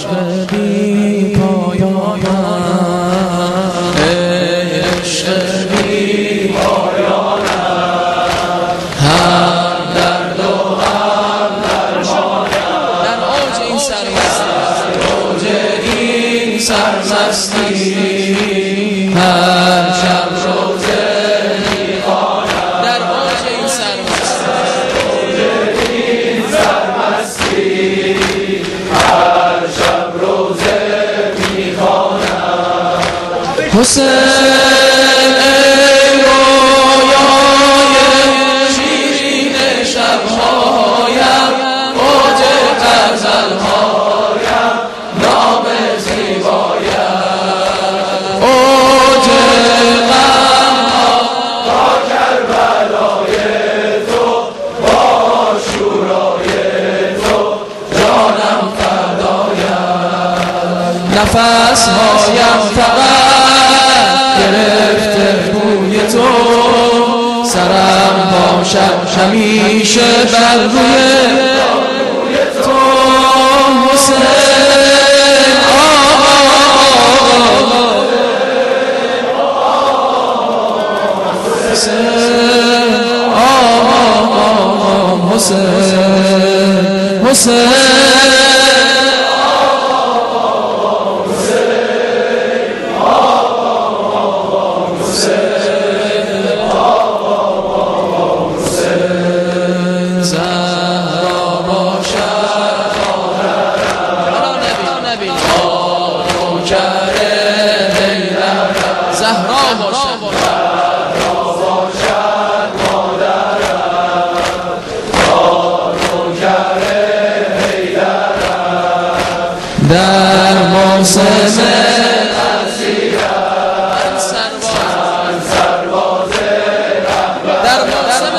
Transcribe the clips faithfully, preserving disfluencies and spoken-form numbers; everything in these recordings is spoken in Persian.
عشق بی پایانم، عشق بی پایانم، هم درد و هم درمانم، در اوج این سرمستی، در اوج این سرمستی هر شب روزه میخوانم، در اوج این سرمستی، در اوج این سرمستی هر شب روزه میخوانم. حسین ای رویای شیرین شبهایم، اوج غزلهایم، نام زیبایم، اوج غمها با کربلای تو، با شورای تو جانم فدایم. نفسهایم فقط گرفته بوی تو، سرم باشد همیشه بر روی تو. حسین آقا، حسین آقا، حسین حسین زهرا باشد مادرم، نوکر حیدرم، در موسم تأثیرم من سرباز رهبرم، در موسم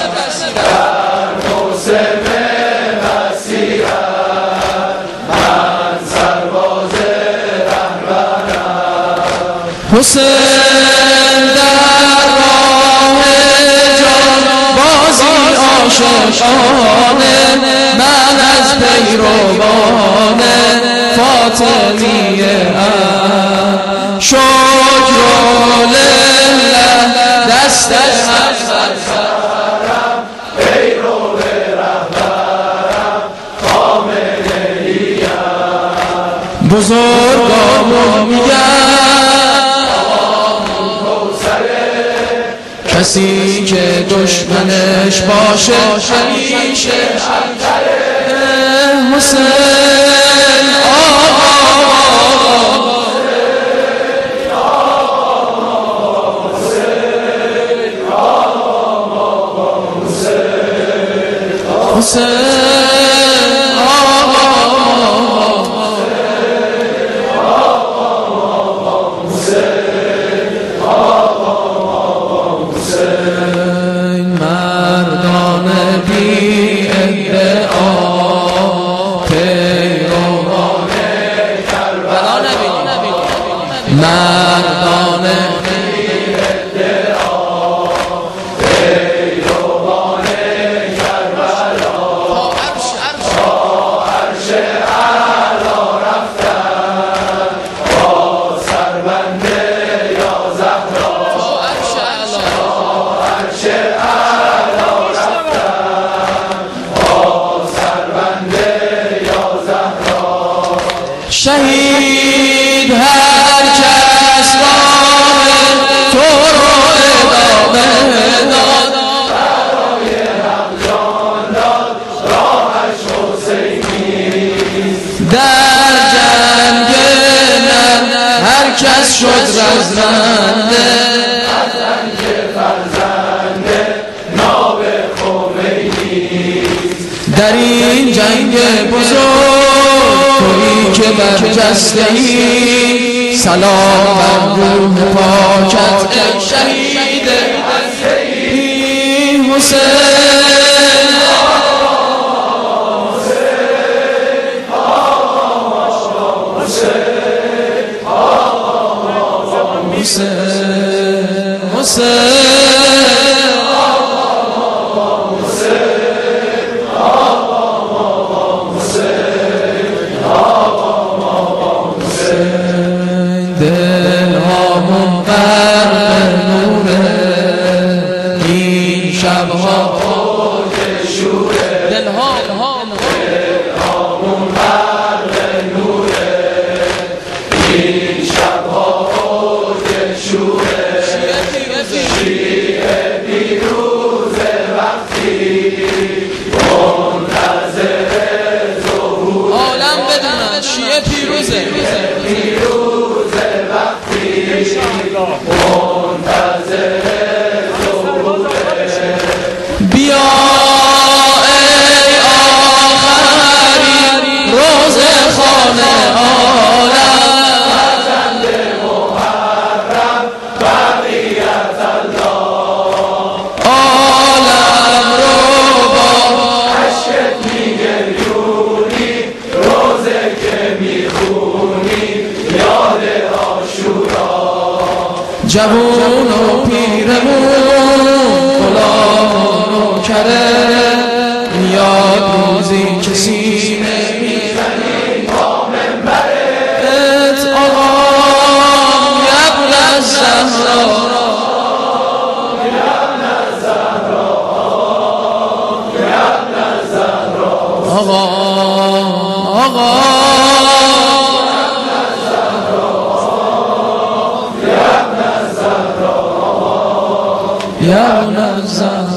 مسیرم من سرباز رهبرم. حسین در راه جان بازی عاشقانه، من از پیروان فاطمیه ام، شکر لله دست حق سرم، پیرو رهبرم خامنه‌ای ام. بزرگامون میگن کسی که دشمنش باشه همیشه همتره. حسین آقا، حسین آقا، مردان بی ادعا پیروان کربلا، مردان بی ادعا پیروان کربلا، تا عرش اعلا رفتن با سربنده یا زهرا، تا عرش اعلا رفتن با سربنده یا زهرا. شهید هر کس راه تو رو ادامه داد، برای حق جان داد، راهش حسینی. در جنگ نه هر کس شد رزمنده، از رنج فرزنده ناب خمینی. در این جنگ بزرگ تویی که برجسته‌ای، سلام بر روح پاکت ای شهید حسینی. حسین حسین حسین حسین بدونن شیعه پیروزه پیروزه وقتی منتظر ظهوره بیا ای آخرین روز خانه عالم فرزند محرم بقیت الله عالم رو با عشقت میگریونی روزه که میخونی یاد عاشورا جوون و پیرمون غلام و نوکره میاد روزی که سینه میزنی با منبرت آقا یبن الزهرا یبن الزهرا یبن الزهرا آقا آقا یبن الزهرا یبن الزهرا